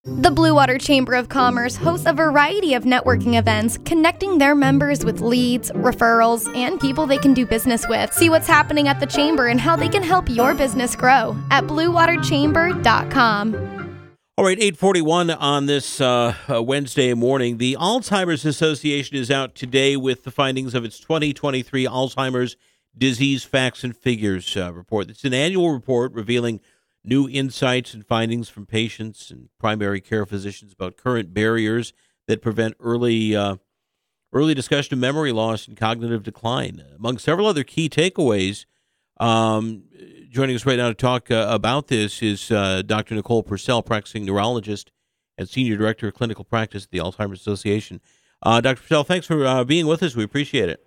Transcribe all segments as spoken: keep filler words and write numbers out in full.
The Blue Water Chamber of Commerce hosts a variety of networking events, connecting their members with leads, referrals, and people they can do business with. See what's happening at the Chamber and how they can help your business grow at blue water chamber dot com. All right, eight forty-one on this uh, uh, Wednesday morning. The Alzheimer's Association is out today with the findings of its twenty twenty-three Alzheimer's Disease Facts and Figures uh, report. It's an annual report revealing new insights and findings from patients and primary care physicians about current barriers that prevent early uh, early discussion of memory loss and cognitive decline. Among several other key takeaways, um, joining us right now to talk uh, about this is uh, Doctor Nicole Purcell, practicing neurologist and Senior Director of Clinical Practice at the Alzheimer's Association. Uh, Doctor Purcell, thanks for uh, being with us. We appreciate it.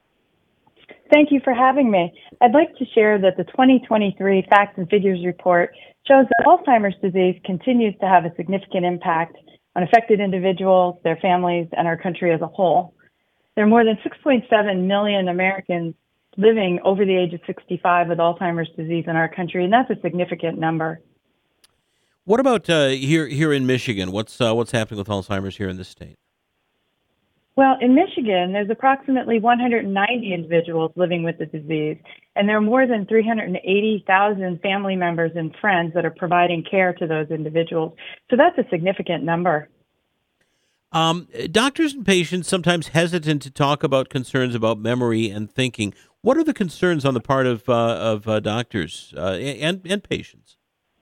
Thank you for having me. I'd like to share that the twenty twenty-three Facts and Figures report shows that Alzheimer's disease continues to have a significant impact on affected individuals, their families, and our country as a whole. There are more than six point seven million Americans living over the age of sixty-five with Alzheimer's disease in our country, and that's a significant number. What about uh, here here in Michigan? What's uh, what's happening with Alzheimer's here in this state? Well, in Michigan, there's approximately one hundred ninety individuals living with the disease, and there are more than three hundred eighty thousand family members and friends that are providing care to those individuals. So that's a significant number. Um, doctors and patients sometimes hesitant to talk about concerns about memory and thinking. What are the concerns on the part of uh, of uh, doctors uh, and and patients?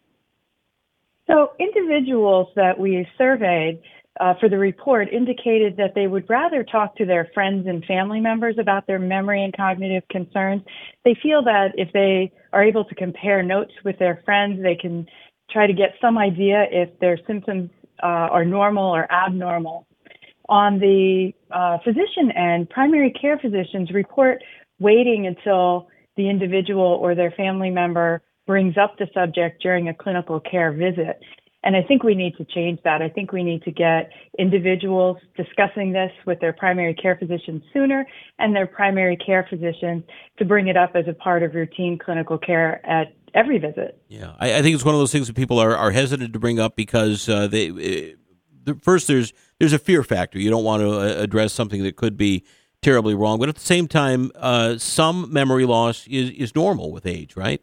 So individuals that we surveyed Uh, for the report indicated that they would rather talk to their friends and family members about their memory and cognitive concerns. They feel that if they are able to compare notes with their friends, they can try to get some idea if their symptoms uh, are normal or abnormal. On the uh, physician end, primary care physicians report waiting until the individual or their family member brings up the subject during a clinical care visit. And I think we need to change that. I think we need to get individuals discussing this with their primary care physicians sooner and their primary care physicians to bring it up as a part of routine clinical care at every visit. Yeah, I, I think it's one of those things that people are, are hesitant to bring up because uh, they uh, first there's there's a fear factor. You don't want to uh, address something that could be terribly wrong, but at the same time, uh, some memory loss is, is normal with age, right?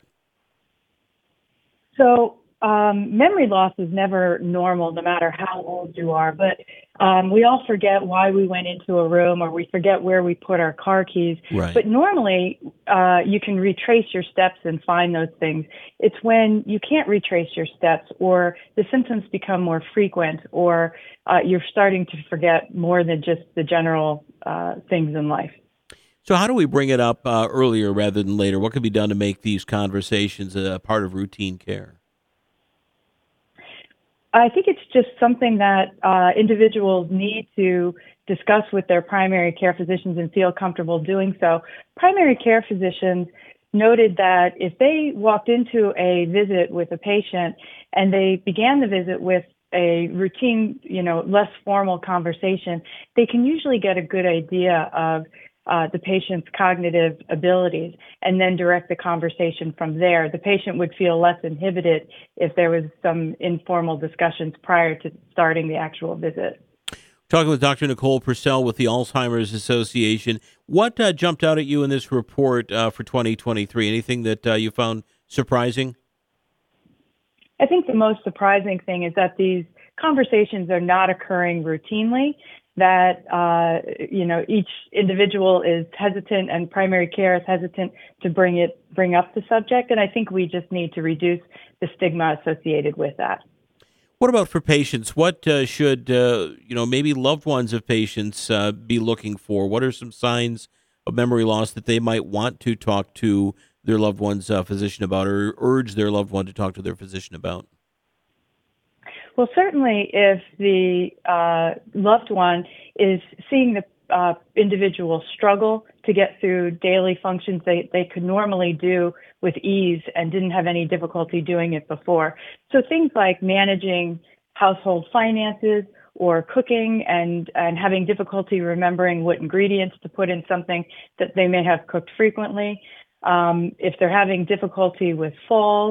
So Um, memory loss is never normal, no matter how old you are. But um, we all forget why we went into a room, or we forget where we put our car keys. Right. But normally, uh, you can retrace your steps and find those things. It's when you can't retrace your steps, or the symptoms become more frequent, or uh, you're starting to forget more than just the general uh, things in life. So how do we bring it up uh, earlier rather than later? What can be done to make these conversations a part of routine care? I think it's just something that uh, individuals need to discuss with their primary care physicians and feel comfortable doing so. Primary care physicians noted that if they walked into a visit with a patient and they began the visit with a routine, you know, less formal conversation, they can usually get a good idea of Uh, the patient's cognitive abilities, and then direct the conversation from there. The patient would feel less inhibited if there was some informal discussions prior to starting the actual visit. Talking with Doctor Nicole Purcell with the Alzheimer's Association. What uh, jumped out at you in this report uh, for twenty twenty-three? Anything that uh, you found surprising? I think the most surprising thing is that these conversations are not occurring routinely, that, uh, you know, each individual is hesitant and primary care is hesitant to bring it, bring up the subject. And I think we just need to reduce the stigma associated with that. What about for patients? What uh, should, uh, you know, maybe loved ones of patients uh, be looking for? What are some signs of memory loss that they might want to talk to their loved one's uh, physician about, or urge their loved one to talk to their physician about? Well, certainly if the uh, loved one is seeing the uh, individual struggle to get through daily functions they, they could normally do with ease and didn't have any difficulty doing it before. So things like managing household finances or cooking and, and having difficulty remembering what ingredients to put in something that they may have cooked frequently. Um, if they're having difficulty with falls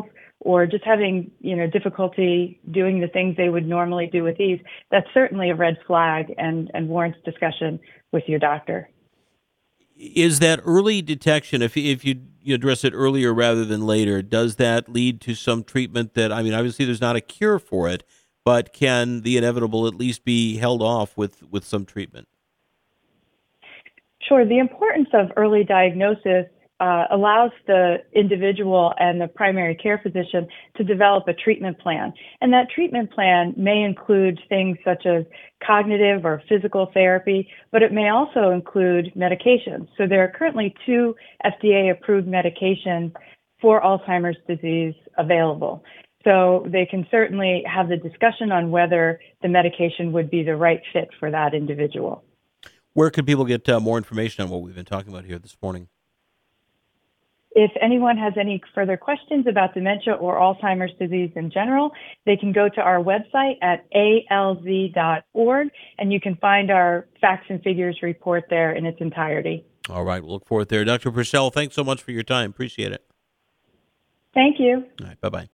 or just having, you know, difficulty doing the things they would normally do with ease, that's certainly a red flag and, and warrants discussion with your doctor. Is that early detection, if if you, you address it earlier rather than later, does that lead to some treatment that, I mean, obviously there's not a cure for it, but can the inevitable at least be held off with, with some treatment? Sure. The importance of early diagnosis uh, allows the individual and the primary care physician to develop a treatment plan. And that treatment plan may include things such as cognitive or physical therapy, but it may also include medications. So there are currently two F D A-approved medications for Alzheimer's disease available. So they can certainly have the discussion on whether the medication would be the right fit for that individual. Where can people get uh, more information on what we've been talking about here this morning? If anyone has any further questions about dementia or Alzheimer's disease in general, they can go to our website at A L Z dot org, and you can find our facts and figures report there in its entirety. All right, we'll look forward there. Doctor Purcell, thanks so much for your time. Appreciate it. Thank you. All right, bye-bye.